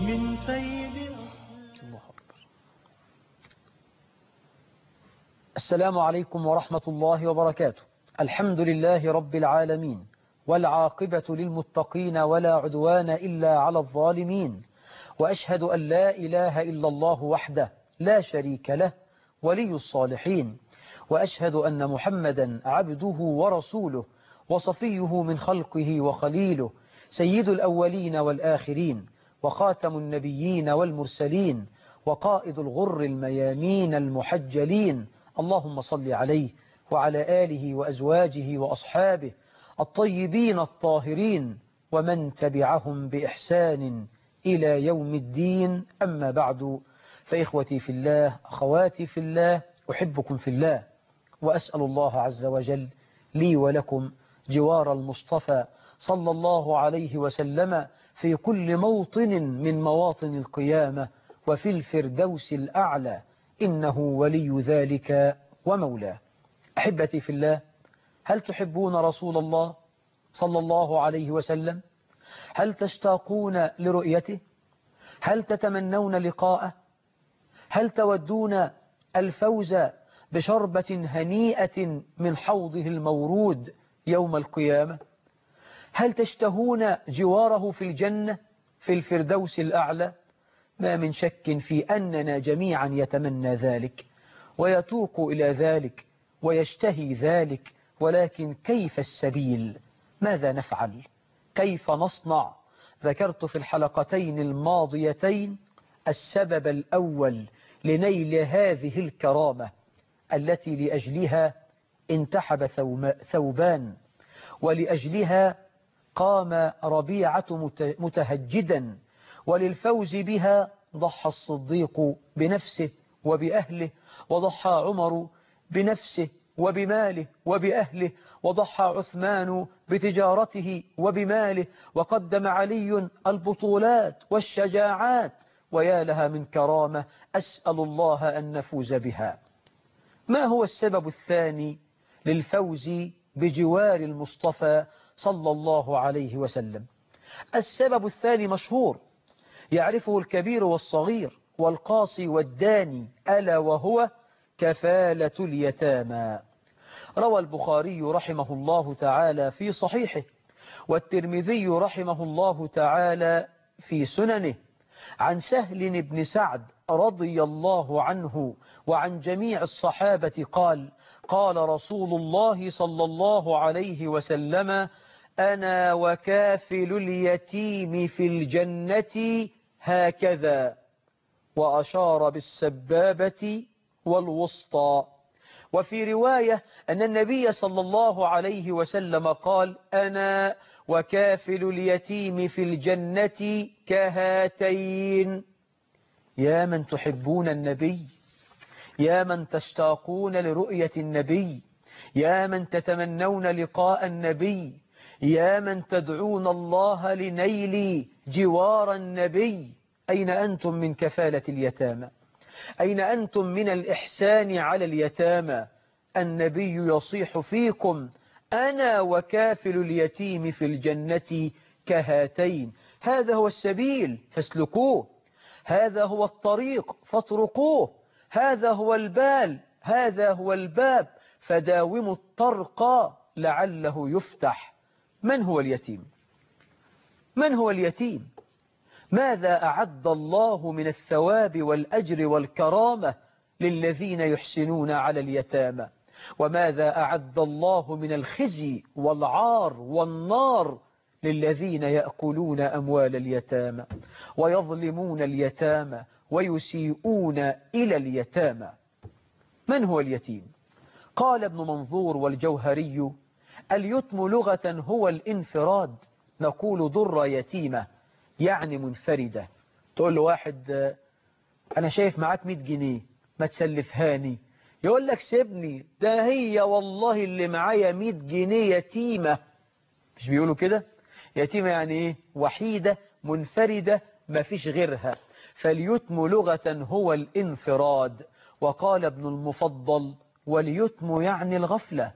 من فيض. الله أكبر. السلام عليكم ورحمة الله وبركاته. الحمد لله رب العالمين، والعاقبة للمتقين ولا عدوان إلا على الظالمين، وأشهد أن لا إله إلا الله وحده لا شريك له ولي الصالحين، وأشهد أن محمدا عبده ورسوله وصفيه من خلقه وخليله، سيد الأولين والآخرين، وخاتم النبيين والمرسلين، وقائد الغر الميامين المحجلين. اللهم صل عليه وعلى آله وأزواجه وأصحابه الطيبين الطاهرين، ومن تبعهم بإحسان إلى يوم الدين. أما بعد، فإخوتي في الله، أخواتي في الله، أحبكم في الله، وأسأل الله عز وجل لي ولكم جوار المصطفى صلى الله عليه وسلم في كل موطن من مواطن القيامة وفي الفردوس الأعلى، إنه ولي ذلك ومولاه. أحبتي في الله، هل تحبون رسول الله صلى الله عليه وسلم؟ هل تشتاقون لرؤيته؟ هل تتمنون لقاءه؟ هل تودون الفوز بشربة هنيئة من حوضه المورود يوم القيامة؟ هل تشتهون جواره في الجنة في الفردوس الأعلى؟ ما من شك في أننا جميعا يتمنى ذلك ويتوق إلى ذلك ويشتهي ذلك، ولكن كيف السبيل؟ ماذا نفعل؟ كيف نصنع؟ ذكرت في الحلقتين الماضيتين السبب الأول لنيل هذه الكرامة التي لأجلها انتحب ثوبان، ولأجلها قام ربيعة متهجدا، وللفوز بها ضحى الصديق بنفسه وبأهله، وضحى عمر بنفسه وبماله وبأهله، وضحى عثمان بتجارته وبماله، وقدم علي البطولات والشجاعات، ويا لها من كرامة أسأل الله أن نفوز بها. ما هو السبب الثاني للفوز بجوار المصطفى صلى الله عليه وسلم؟ السبب الثاني مشهور، يعرفه الكبير والصغير والقاصي والداني، ألا وهو كفالة اليتامى. روى البخاري رحمه الله تعالى في صحيحه، والترمذي رحمه الله تعالى في سننه، عن سهل بن سعد رضي الله عنه وعن جميع الصحابة قال: قال رسول الله صلى الله عليه وسلم: أنا وكافل اليتيم في الجنة هكذا، وأشار بالسبابة والوسطى. وفي رواية أن النبي صلى الله عليه وسلم قال: أنا وكافل اليتيم في الجنة كهاتين. يا من تحبون النبي، يا من تشتاقون لرؤية النبي، يا من تتمنون لقاء النبي، يا من تدعون الله لنيل جوار النبي، أين أنتم من كفالة اليتامى؟ أين أنتم من الإحسان على اليتامى؟ النبي يصيح فيكم: أنا وكافل اليتيم في الجنة كهاتين. هذا هو السبيل فاسلكوه، هذا هو الطريق فاطرقوه، هذا هو هذا هو الباب فداوموا الطرق لعله يفتح. من هو اليتيم؟ من هو اليتيم؟ ماذا أعد الله من الثواب والأجر والكرامة للذين يحسنون على اليتامى؟ وماذا أعد الله من الخزي والعار والنار للذين يأكلون أموال اليتامى ويظلمون اليتامى ويسيئون إلى اليتامى؟ من هو اليتيم؟ قال ابن منظور والجوهري: اليتم لغة هو الانفراد، نقول ضر يتيمة يعني منفردة. تقول له واحد: أنا شايف معاك 100 جنيه ما تسلفهاني، يقول لك سيبني، ده هي والله اللي معايا 100 جنيه يتيمة. مش بيقولوا كده؟ يتيمة يعني إيه؟ وحيدة منفردة ما فيش غيرها. فاليتم لغة هو الانفراد. وقال ابن المفضل: واليتم يعني الغفلة.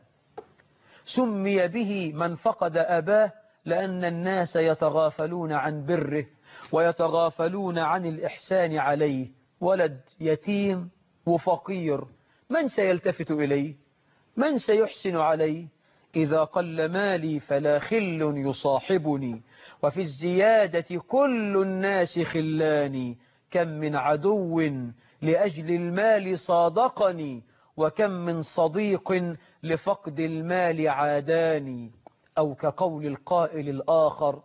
سمي به من فقد أباه لأن الناس يتغافلون عن بره ويتغافلون عن الإحسان عليه. ولد يتيم وفقير، من سيلتفت إليه؟ من سيحسن عليه؟ إذا قل مالي فلا خل يصاحبني، وفي الزيادة كل الناس خلاني. كم من عدو لأجل المال صادقني، وكم من صديق لفقد المال عاداني. أو كقول القائل الآخر: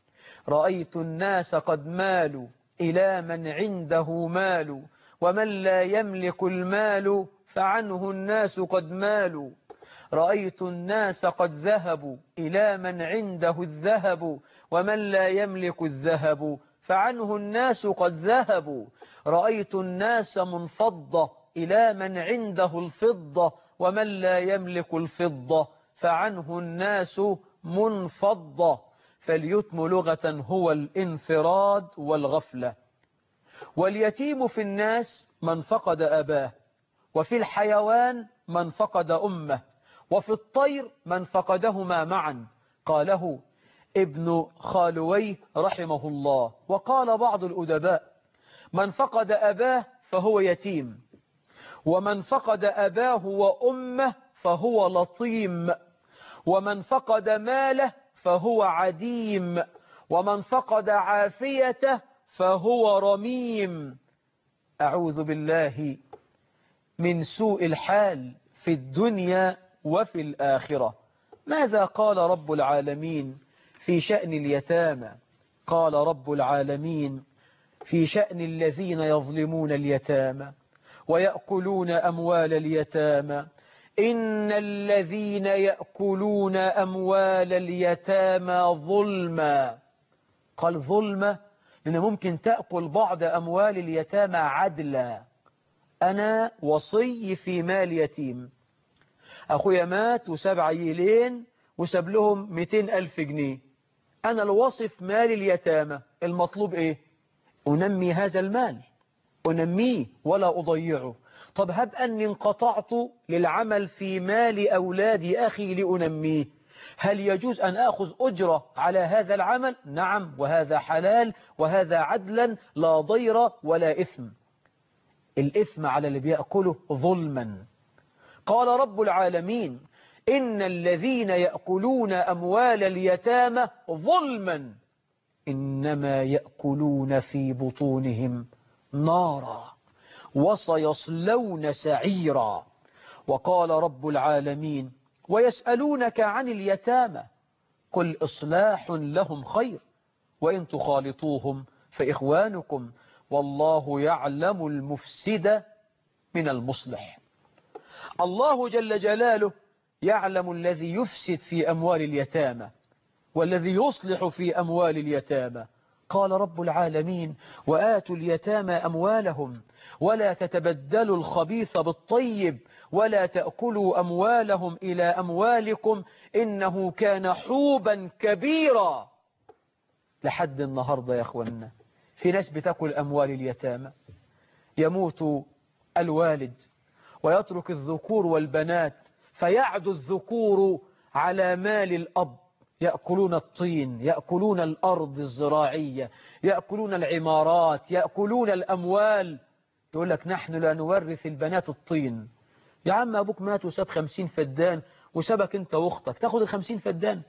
رأيت الناس قد مالوا إلى من عنده مال، ومن لا يملك المال فعنه الناس قد مالوا. رأيت الناس قد ذهبوا إلى من عنده الذهب، ومن لا يملك الذهب فعنه الناس قد ذهبوا. رأيت الناس منفضة إلى من عنده الفضة، ومن لا يملك الفضة فعنه الناس منفضة. فاليتم لغة هو الانفراد والغفلة. واليتيم في الناس من فقد أباه، وفي الحيوان من فقد أمه، وفي الطير من فقدهما معا. قاله ابن خالويه رحمه الله. وقال بعض الأدباء: من فقد أباه فهو يتيم، ومن فقد أباه وأمه فهو لطيم، ومن فقد ماله فهو عديم، ومن فقد عافيته فهو رميم. أعوذ بالله من سوء الحال في الدنيا وفي الآخرة. ماذا قال رب العالمين في شأن اليتامى؟ قال رب العالمين في شأن الذين يظلمون اليتامى ويأكلون أموال اليتامى: إن الذين يأكلون أموال اليتامى ظلما. قال ظلما لأن ممكن تأكل بعض أموال اليتامى عدلا. أنا وصي في مال يتيم، أخويا مات وساب عيلين وساب لهم 200,000 جنيه، أنا الوصي في مال اليتامى. المطلوب إيه؟ أنمي هذا المال، أنميه ولا أضيعه. طب هب أني انقطعت للعمل في مال أولاد أخي لأنميه، هل يجوز أن أخذ أجرة على هذا العمل؟ نعم، وهذا حلال وهذا عدلا، لا ضير ولا إثم. الإثم على اللي بيأكله ظلما. قال رب العالمين: إن الذين يأكلون أموال اليتامى ظلما إنما يأكلون في بطونهم نارا وسيصلون سعيرا. وقال رب العالمين: ويسألونك عن اليتامى قل إصلاح لهم خير، وإن تخالطوهم فإخوانكم، والله يعلم المفسد من المصلح. الله جل جلاله يعلم الذي يفسد في أموال اليتامى والذي يصلح في أموال اليتامى. قال رب العالمين: وآتوا اليتامى أموالهم ولا تتبدلوا الخبيث بالطيب ولا تأكلوا أموالهم إلى أموالكم إنه كان حوبا كبيرا. لحد النهاردة يا أخوانا في ناس بتأكل أموال اليتامى. يموت الوالد ويترك الذكور والبنات، فيعدو الذكور على مال الأب، يأكلون الطين، يأكلون الأرض الزراعية، يأكلون العمارات، يأكلون الأموال. يقول لك نحن لا نورث البنات الطين. يا عم أبوك مات وساب 50 فدان وسابك أنت وأختك، تاخد 50 فدان؟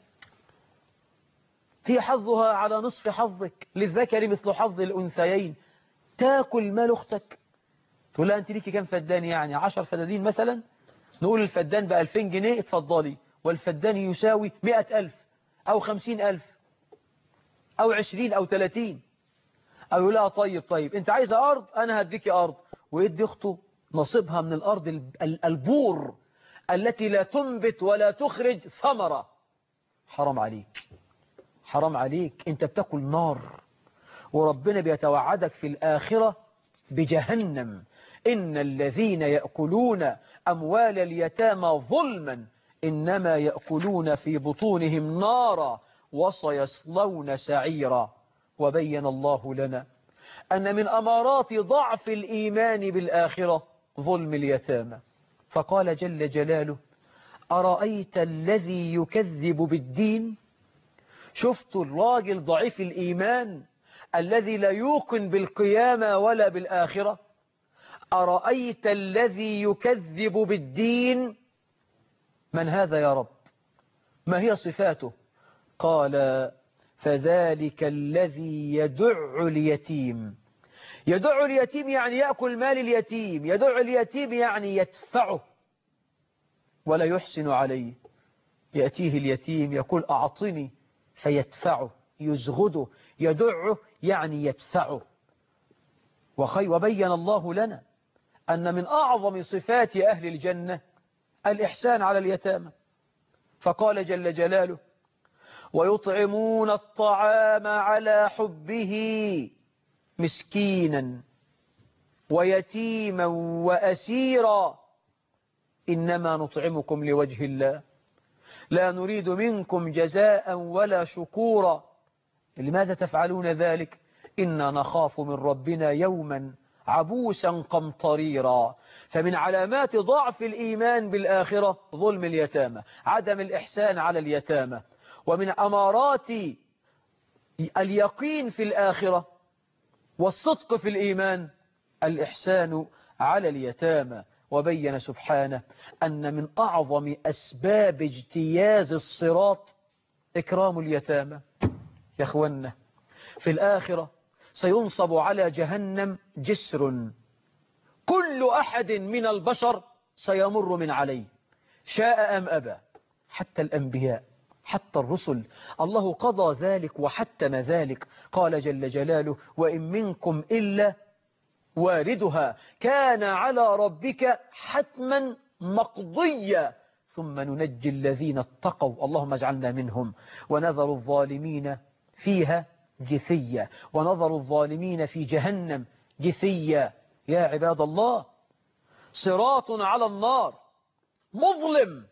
هي حظها على نصف حظك، للذكر مثل حظ الأنثيين. تاكل مال أختك؟ تقول لها أنت ليكي كام فدان؟ يعني 10 فدادين مثلا. نقول الفدان ب2000 جنيه، اتفضلي، والفدان يساوي 100,000 أو 50,000 أو 20 أو 30. أو يقول لها طيب أنت عايزة أرض، أنا هديكي أرض، ويدي أخته نصيبها من الأرض البور التي لا تنبت ولا تخرج ثمرة. حرام عليك، حرام عليك، أنت بتاكل نار، وربنا بيتوعدك في الآخرة بجهنم. إن الذين يأكلون أموال اليتامى ظلما إنما يأكلون في بطونهم نارا وسيصلون سعيرا. وبين الله لنا أن من أمارات ضعف الإيمان بالآخرة ظلم اليتامى، فقال جل جلاله: أرأيت الذي يكذب بالدين؟ شفت الراجل ضعيف الإيمان الذي لا يوقن بالقيامة ولا بالآخرة؟ أرأيت الذي يكذب بالدين؟ من هذا يا رب؟ ما هي صفاته؟ قال فذلك الذي يدع اليتيم. يدع اليتيم يعني يأكل مال اليتيم، يدع اليتيم يعني يدفعه ولا يحسن عليه. يأتيه اليتيم يقول أعطني فيدفعه، يزغده، يدعه يعني يدفعه. وبين الله لنا أن من أعظم صفات أهل الجنة الإحسان على اليتامى، فقال جل جلاله ويطعمون الطعام على حبه مسكينا ويتيما وأسيرا إنما نطعمكم لوجه الله لا نريد منكم جزاء ولا شكورا. لماذا تفعلون ذلك؟ إنا نخاف من ربنا يوما عبوسا قمطريرا. فمن علامات ضعف الإيمان بالآخرة ظلم اليتامى، عدم الإحسان على اليتامى. ومن أمارات اليقين في الآخرة والصدق في الإيمان الإحسان على اليتامى. وبين سبحانه أن من أعظم أسباب اجتياز الصراط إكرام اليتامى. يا أخوانا في الآخرة سينصب على جهنم جسر، كل أحد من البشر سيمر من عليه شاء أم أبى، حتى الأنبياء حتى الرسل. الله قضى ذلك وحتم ذلك. قال جل جلاله وإن منكم إلا واردها كان على ربك حتما مقضيا ثم ننجي الذين اتقوا اللهم اجعلنا منهم ونذر الظالمين فيها جثيا، ونظر الظالمين في جهنم جثيا. يا عباد الله صراط على النار مظلم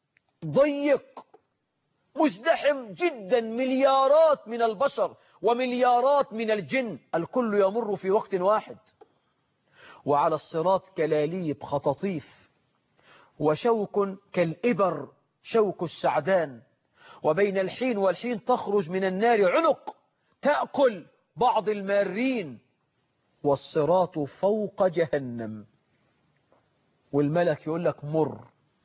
ضيق مزدحم جدا، مليارات من البشر ومليارات من الجن، الكل يمر في وقت واحد. وعلى الصراط كلاليب خطاطيف وشوك كالإبر شوك السعدان، وبين الحين والحين تخرج من النار عنق تأكل بعض المارين، والصراط فوق جهنم والملك يقول لك مر.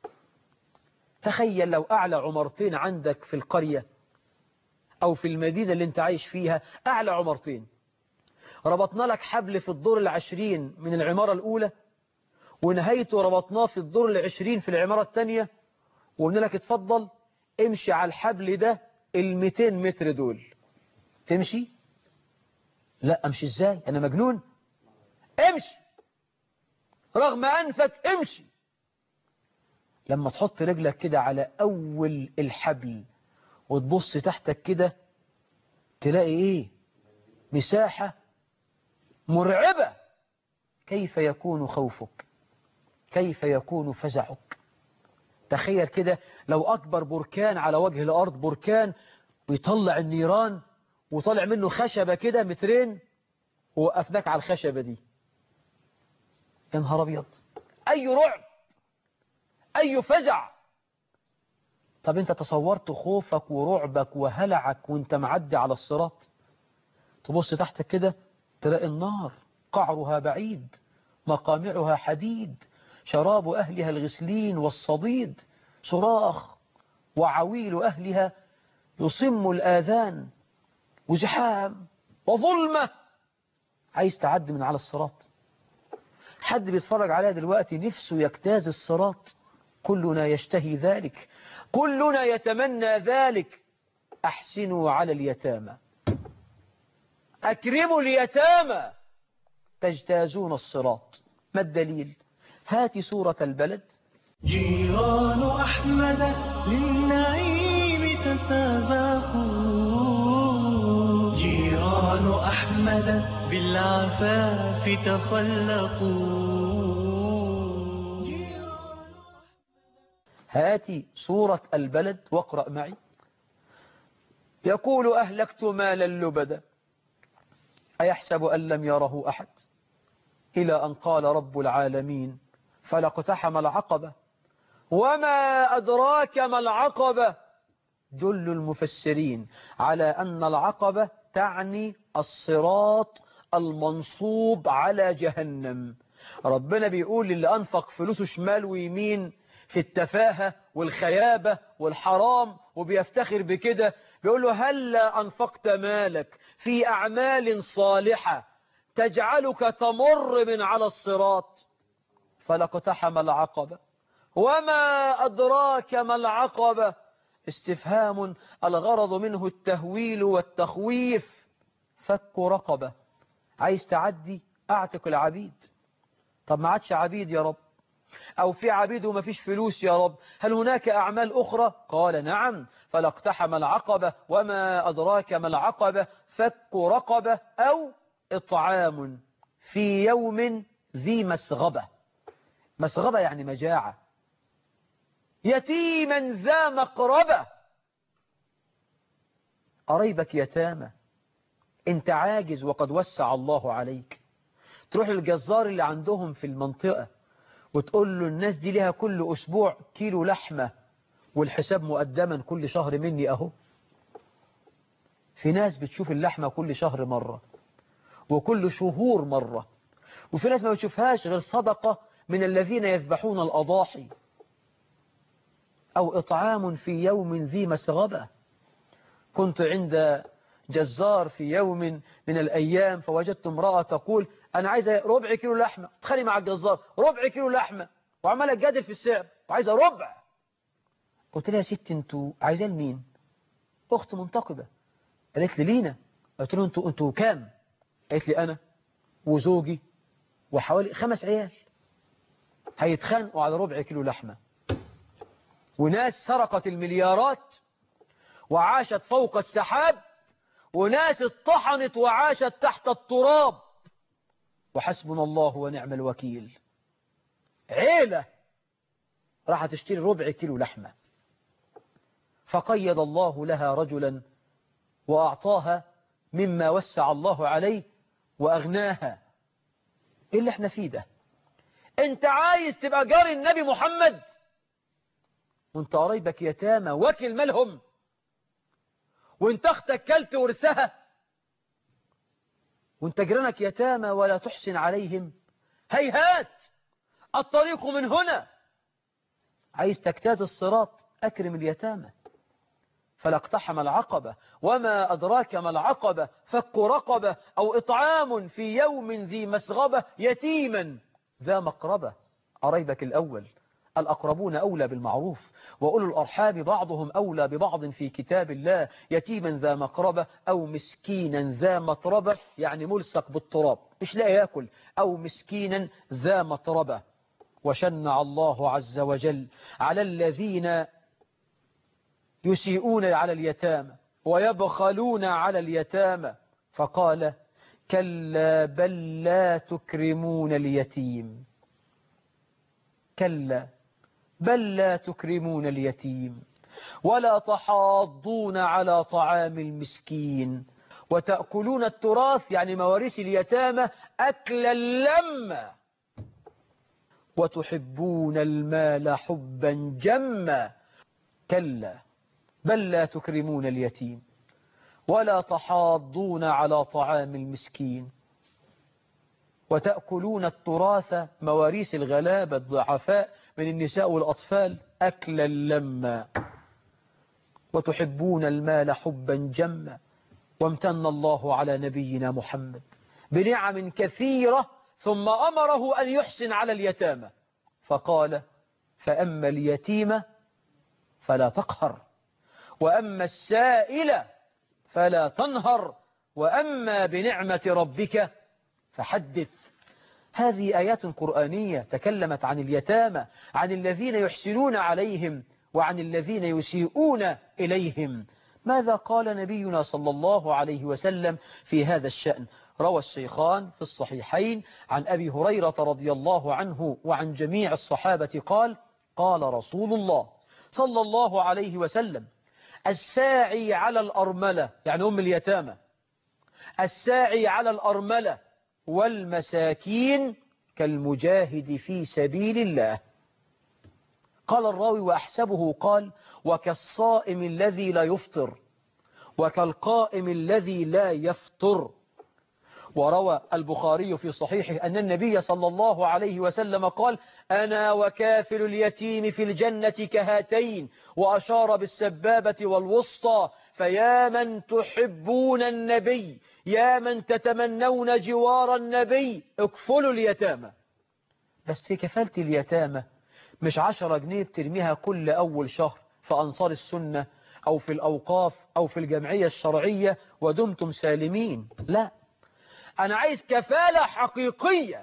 تخيل لو أعلى عمرتين عندك في القرية أو في المدينة اللي انت عايش فيها، أعلى عمرتين ربطنا لك حبل في الدور 20 من العمارة الأولى، ونهايته ربطناه في الدور 20 في العمارة الثانية، وقلنا لك اتفضل امشي على الحبل ده 200 متر دول. تمشي؟ لا امشي ازاي؟ انا مجنون؟ امشي رغم انفك امشي. لما تحط رجلك كده على اول الحبل وتبص تحتك كده تلاقي ايه؟ مساحة مرعبة. كيف يكون خوفك؟ كيف يكون فزعك؟ تخيل كده لو أكبر بركان على وجه الأرض، بركان بيطلع النيران وطلع منه خشبة كده مترين ووقفناك على الخشبة دي، يا نهار أبيض، أي رعب، أي فزع. طب أنت تصورت خوفك ورعبك وهلعك وأنت معدي على الصراط؟ تبص تحتك كده تلاقي النار قعرها بعيد مقامعها حديد شراب أهلها الغسلين والصديد، صراخ وعويل أهلها يصم الآذان، وزحام وظلمة. عايز تعدي من على الصراط؟ حد بيتفرج عليها دلوقتي نفسه يجتاز الصراط؟ كلنا يشتهي ذلك، كلنا يتمنى ذلك. أحسنوا على اليتامى، أكرموا اليتامى تجتازون الصراط. ما الدليل؟ هات سورة البلد. جيران أحمد للنعيم تسابقوا، جيران أحمد بالعفاف تخلقوا. هات سورة البلد واقرأ معي. يقول أهلكت مالا لبدا أيحسب أن لم يره أحد، إلى أن قال رب العالمين فلاقتحم العقبة وما أدراك ما العقبة. جل المفسرين على أن العقبة تعني الصراط المنصوب على جهنم. ربنا بيقول للي أنفق فلوسه شمال ويمين في التفاهة والخيابة والحرام وبيفتخر بكده، بيقول له هل أنفقت مالك في أعمال صالحة تجعلك تمر من على الصراط؟ فلاقتحم العقبة وما أدراك ما العقبة. استفهام الغرض منه التهويل والتخويف. فك رقبة، عايز تعدي أعتق العبيد. طب ما عادش عبيد يا رب، أو في عبيد وما فيش فلوس يا رب، هل هناك أعمال أخرى؟ قال نعم. فلاقتحم العقبة وما أدراك ما العقبة فك رقبة أو إطعام في يوم ذي مسغبة. مسغبة يعني مجاعة. يتيما ذا مقربة. قريبك يتامى، انت عاجز وقد وسع الله عليك، تروح للجزار اللي عندهم في المنطقة وتقول له الناس دي لها كل أسبوع كيلو لحمة والحساب مقدما كل شهر مني أهو. في ناس بتشوف اللحمة كل شهر مرة وكل شهور مرة، وفي ناس ما بتشوفهاش غير صدقة من الذين يذبحون الأضاحي. أو إطعام في يوم ذي مسغبة. كنت عند جزار في يوم من الأيام فوجدت امرأة تقول أنا عايزة ربع كيلو لحمة. تخلي مع الجزار ربع كيلو لحمة وعمالة تجادل في السعر وعايزة ربع. قلت لها يا ست انتوا عايزاه لمين؟ أخت منتقبة. قالت لي لينا. قلت له انتوا كام؟ قالت لي أنا وزوجي وحوالي 5 عيال هيتخانقوا على ربع كيلو لحمة. وناس سرقت المليارات وعاشت فوق السحاب، وناس اتطحنت وعاشت تحت التراب، وحسبنا الله ونعم الوكيل. عيلة راح تشتري ربع كيلو لحمة، فقيد الله لها رجلا وأعطاها مما وسع الله عليه وأغناها. إيه اللي احنا فيه ده؟ انت عايز تبقى جاري النبي محمد وانت قرايبك يتامى واكل مالهم، وانت اختك كلت ورثها، وانت جيرانك يتامى ولا تحسن عليهم. هيهات الطريق من هنا. عايز تجتاز الصراط، أكرم اليتامى. فلاقتحم العقبة وما أدراك ما العقبة فك رقبة أو إطعام في يوم ذي مسغبة يتيما ذا مقربة. قريبك الأول، الأقربون أولى بالمعروف، وأولو الأرحام بعضهم أولى ببعض في كتاب الله. يتيما ذا مقربة أو مسكينا ذا متربة، يعني ملصق بالتراب مش لاقي يأكل، أو مسكينا ذا متربة. وشنع الله عز وجل على الذين يسيئون على اليتامى ويبخلون على اليتامى فقال كلا بل لا تكرمون اليتيم. كلا بل لا تكرمون اليتيم ولا تحاضون على طعام المسكين وتأكلون التراث، يعني مواريث اليتامى، أكلا لما وتحبون المال حبا جما. كلا بل لا تكرمون اليتيم ولا تحاضون على طعام المسكين وتأكلون التراث، مواريث الغلابة الضعفاء من النساء والأطفال، أكلا لما وتحبون المال حبا جما. وامتن الله على نبينا محمد بنعم كثيرة ثم أمره أن يحسن على اليتامى فقال فأما اليتيم فلا تقهر وأما السائل فلا تنهر وأما بنعمة ربك فحدث. هذه آيات قرآنية تكلمت عن اليتامى، عن الذين يحسنون عليهم وعن الذين يسيئون إليهم. ماذا قال نبينا صلى الله عليه وسلم في هذا الشأن؟ روى الشيخان في الصحيحين عن أبي هريرة رضي الله عنه وعن جميع الصحابة قال قال رسول الله صلى الله عليه وسلم الساعي على الأرملة، يعني أم اليتامى، الساعي على الأرملة والمساكين كالمجاهد في سبيل الله. قال الراوي وأحسبه قال وكالصائم الذي لا يفطر وكالقائم الذي لا يفطر. وروى البخاري في صحيحه أن النبي صلى الله عليه وسلم قال: أنا وكافل اليتيم في الجنة كهاتين، وأشار بالسبابة والوسطى. فيا من تحبون النبي، يا من تتمنون جوار النبي، اكفلوا اليتامى. بس كفالة اليتامى مش 10 جنيه بترميها كل أول شهر في أنصار السنة أو في الأوقاف أو في الجمعية الشرعية ودمتم سالمين. لا، أنا عايز كفالة حقيقية،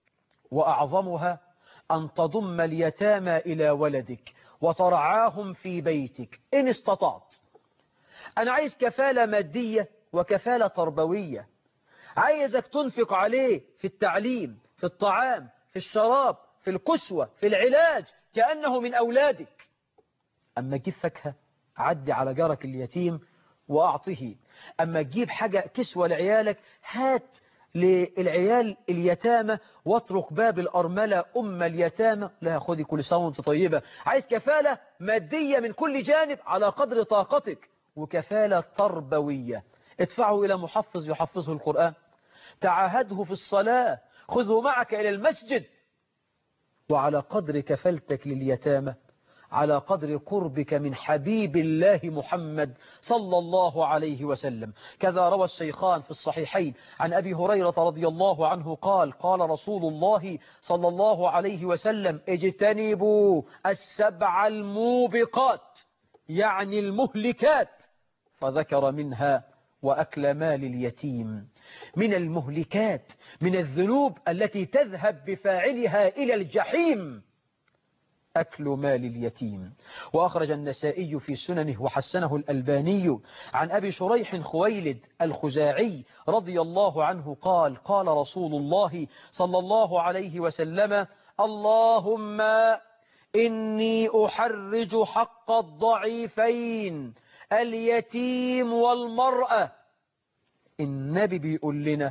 وأعظمها أن تضم اليتامى إلى ولدك وترعاهم في بيتك إن استطعت. أنا عايز كفالة مادية وكفالة تربوية. عايزك تنفق عليه في التعليم، في الطعام، في الشراب، في الكسوة، في العلاج، كأنه من أولادك. أما تجيب فاكهة عدي على جارك اليتيم وأعطه. أما تجيب حاجة كسوة لعيالك هات للعيال اليتامى، واترك باب الأرملة أم اليتامى لا خذي كل سنة وانت طيبة. عايز كفالة مادية من كل جانب على قدر طاقتك، وكفالة تربوية. ادفعه إلى محفظ يحفظه القرآن، تعاهده في الصلاة، خذه معك إلى المسجد. وعلى قدر كفلتك لليتامى على قدر قربك من حبيب الله محمد صلى الله عليه وسلم. كذا روى الشيخان في الصحيحين عن أبي هريرة رضي الله عنه قال: قال رسول الله صلى الله عليه وسلم: اجتنبوا السبع الموبقات، يعني المهلكات، فذكر منها وأكل مال اليتيم. من المهلكات، من الذنوب التي تذهب بفاعلها إلى الجحيم، أكل مال اليتيم. وأخرج النسائي في سننه وحسنه الألباني عن أبي شريح خويلد الخزاعي رضي الله عنه قال: قال رسول الله صلى الله عليه وسلم: اللهم إني أحرج حق الضعيفين اليتيم والمرأة. النبي بيقول لنا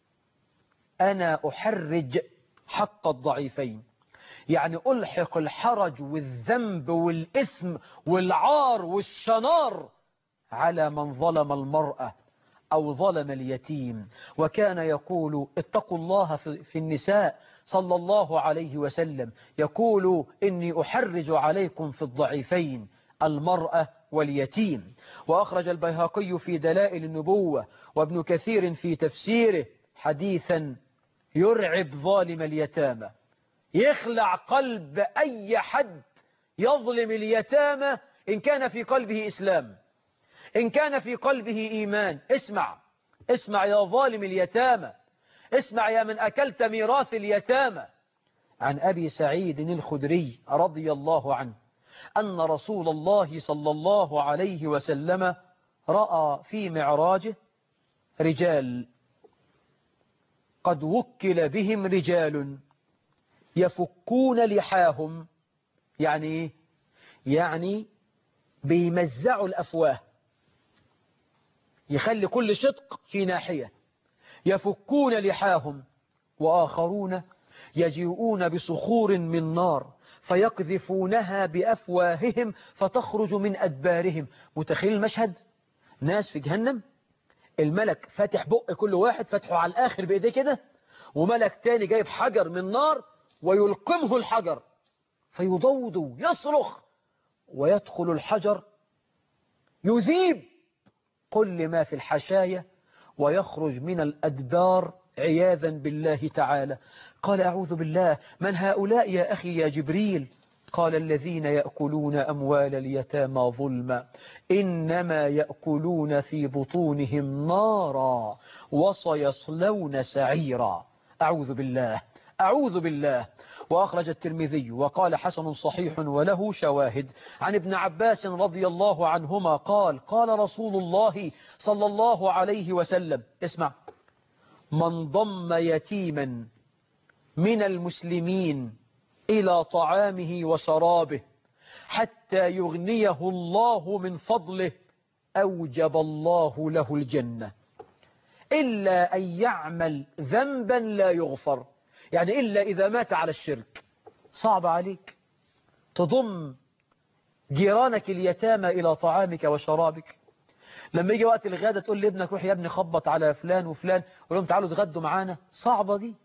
أنا أحرج حق الضعيفين، يعني ألحق الحرج والذنب والإثم والعار والشنار على من ظلم المرأة أو ظلم اليتيم. وكان يقول: اتقوا الله في النساء صلى الله عليه وسلم، يقول: إني أحرج عليكم في الضعيفين المرأة واليتيم. وأخرج البيهقي في دلائل النبوة وابن كثير في تفسيره حديثا يرعب ظالم اليتامى، يخلع قلب أي حد يظلم اليتامى إن كان في قلبه إسلام، إن كان في قلبه إيمان. اسمع يا ظالم اليتامى، اسمع يا من أكلت ميراث اليتامى. عن أبي سعيد الخدري رضي الله عنه أن رسول الله صلى الله عليه وسلم رأى في معراجه رجال قد وكل بهم رجال يفكون لحاهم. يعني إيه؟ يعني بيمزعوا الأفواه، يخلي كل شدق في ناحية، يفكون لحاهم. وآخرون يجيئون بصخور من نار فيقذفونها بأفواههم فتخرج من أدبارهم. متخيل المشهد؟ ناس في جهنم، الملك فاتح بق كل واحد فتحه على الآخر بإيديه كده، وملك تاني جايب حجر من نار ويلقمه الحجر فيضوض يصرخ، ويدخل الحجر يذيب كل ما في الحشاية ويخرج من الأدبار عياذا بالله تعالى. قال: أعوذ بالله، من هؤلاء يا أخي يا جبريل؟ قال: الذين يأكلون أموال اليتامى ظلما إنما يأكلون في بطونهم نارا وسيصلون سعيرا. أعوذ بالله، أعوذ بالله. وأخرج الترمذي وقال: حسن صحيح وله شواهد عن ابن عباس رضي الله عنهما قال: قال رسول الله صلى الله عليه وسلم: اسمع، من ضم يتيما من المسلمين إلى طعامه وشرابه حتى يغنيه الله من فضله أوجب الله له الجنة إلا أن يعمل ذنبا لا يغفر. يعني إلا إذا مات على الشرك. صعب عليك تضم جيرانك اليتامى إلى طعامك وشرابك؟ لما يجي وقت الغداء تقول لابنك روح يا ابني خبط على فلان وفلان وقول لهم تعالوا اتغدوا معانا. صعبة دي،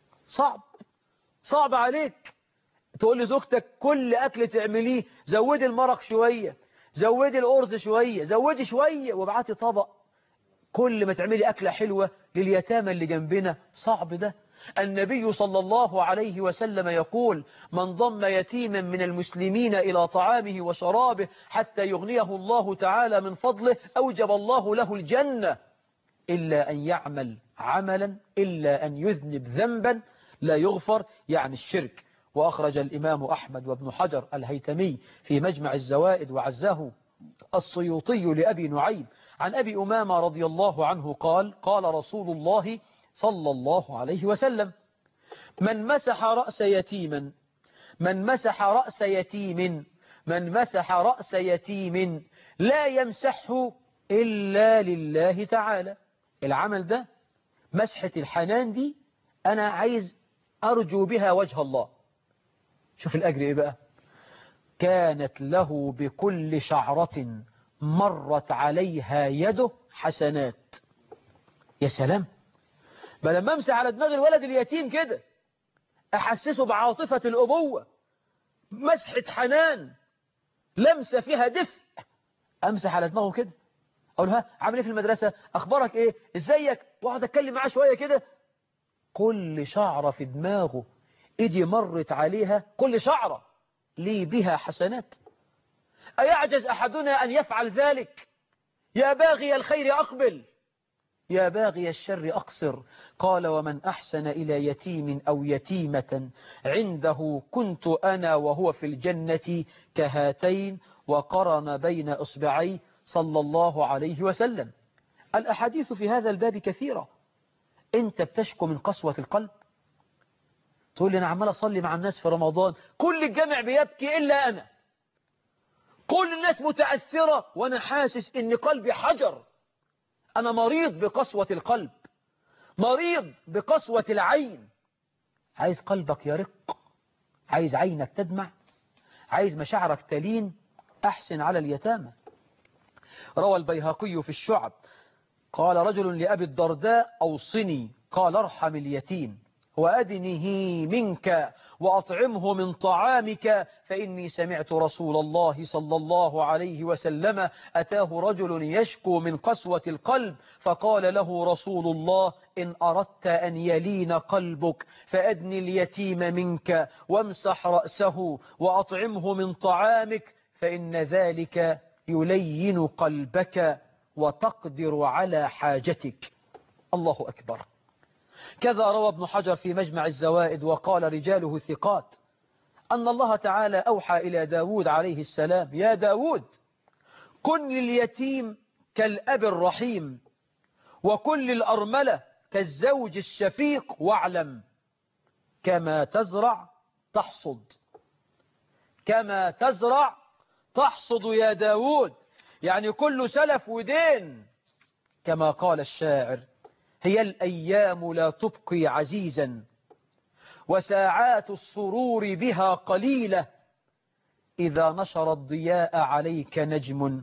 صعب عليك. تقول لزوجتك كل أكل تعمليه زودي المرق شوية، زودي الأرز شوية، زودي شوية وابعتي طبق. كل ما تعملي أكلة حلوة لليتامى اللي جنبنا. صعب ده. النبي صلى الله عليه وسلم يقول من ضم يتيما من المسلمين إلى طعامه وشرابه حتى يغنيه الله تعالى من فضله أوجب الله له الجنة إلا أن يعمل عملا، إلا أن يذنب ذنبا لا يغفر، يعني الشرك. وأخرج الإمام أحمد وابن حجر الهيتمي في مجمع الزوائد وعزاه السيوطي لأبي نعيم عن أبي أمامة رضي الله عنه قال قال رسول الله صلى الله عليه وسلم من مسح رأس يتيم لا يمسحه إلا لله تعالى. العمل ده، مسحة الحنان دي، أنا عايز أرجو بها وجه الله. شوف الأجر إيه بقى. كانت له بكل شعرة مرت عليها يده حسنات. يا سلام، بل لما امسح على دماغ الولد اليتيم كده أحسسه بعاطفة الأبوة، مسحة حنان، لمسة فيها دفء، أمسح على دماغه كده، أقول ها عامل إيه في المدرسة، أخبارك إيه، إزيك، وأقعد أتكلم معاه شوية كده. كل شعرة في دماغه إيدي مرت عليها، كل شعرة لي بها حسنات. أيعجز أحدنا أن يفعل ذلك؟ يا باغي الخير أقبل، يا باغي الشر أقصر. قال ومن أحسن إلى يتيم أو يتيمة عنده كنت أنا وهو في الجنة كهاتين، وقرن بين إصبعي صلى الله عليه وسلم. الأحاديث في هذا الباب كثيرة. أنت بتشكو من قسوة القلب، تقول لي أنا عمال أصلي مع الناس في رمضان كل الجامع بيبكي إلا أنا، كل الناس متأثرة وأنا حاسس إن قلبي حجر. أنا مريض بقسوة القلب، مريض بقسوة العين. عايز قلبك يرق، عايز عينك تدمع، عايز مشاعرك تلين. أحسن على اليتامى. روى البيهقي في الشعب قال رجل لأبي الدرداء أوصني، قال ارحم اليتيم وأدنه منك وأطعمه من طعامك، فإني سمعت رسول الله صلى الله عليه وسلم أتاه رجل يشكو من قسوة القلب فقال له رسول الله إن أردت أن يلين قلبك فأدن اليتيم منك وامسح رأسه وأطعمه من طعامك فإن ذلك يلين قلبك وتقدر على حاجتك. الله أكبر. كذا روى ابن حجر في مجمع الزوائد وقال رجاله ثقات أن الله تعالى أوحى إلى داود عليه السلام يا داود كن لليتيم كالأب الرحيم وكن للأرملة كالزوج الشفيق واعلم كما تزرع تحصد. كما تزرع تحصد يا داود، يعني كل سلف ودين. كما قال الشاعر هي الأيام لا تبقي عزيزا وساعات السرور بها قليلة إذا نشر الضياء عليك نجم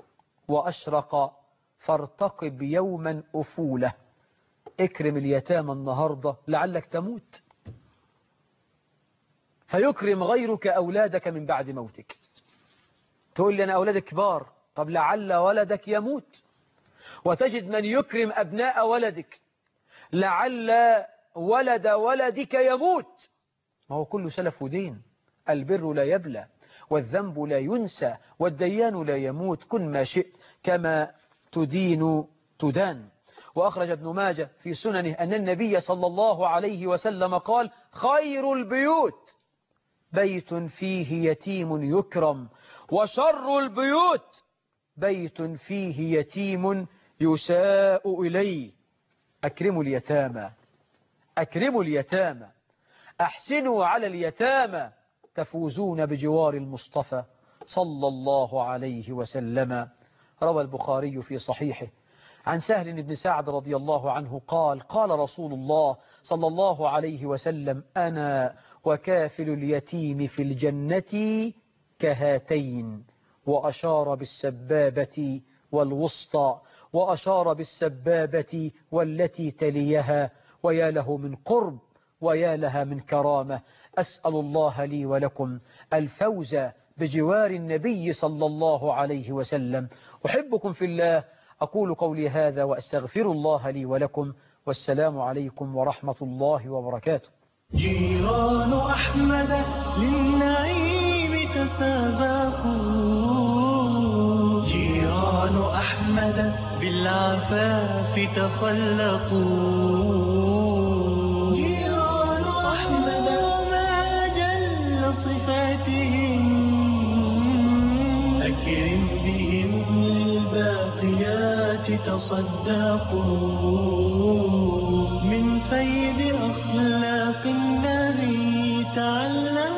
وأشرق فارتقب يوما أفولة. اكرم اليتامى النهاردة لعلك تموت فيكرم غيرك أولادك من بعد موتك. تقول لي أنا أولادك كبار، طب لعل ولدك يموت وتجد من يكرم أبناء ولدك، لعل ولد ولدك يموت. ما هو كل سلف ودين. البر لا يبلى والذنب لا ينسى والديان لا يموت. كن ما شئت كما تدين تدان. وأخرج ابن ماجه في سننه أن النبي صلى الله عليه وسلم قال خير البيوت بيت فيه يتيم يكرم وشر البيوت بيت فيه يتيم يساء إليه. أكرموا اليتامى، أكرموا اليتامى، أحسنوا على اليتامى تفوزون بجوار المصطفى صلى الله عليه وسلم. روى البخاري في صحيحه عن سهل بن سعد رضي الله عنه قال قال رسول الله صلى الله عليه وسلم أنا وكافل اليتيم في الجنة كهاتين، وأشار بالسبابة والوسطى، وأشار بالسبابة والتي تليها، ويا له من قرب ويا لها من كرامة. أسأل الله لي ولكم الفوز بجوار النبي صلى الله عليه وسلم. أحبكم في الله، أقول قولي هذا وأستغفر الله لي ولكم، والسلام عليكم ورحمة الله وبركاته. جيران أحمد للنعيم تسابقوا، جيران أحمد بالعفاف تخلقوا، جيران أحمد ما أجل صفاتهم، أكرم بهم للباقيات تصدقوا، من فيض أخلاق النبي تعلموا.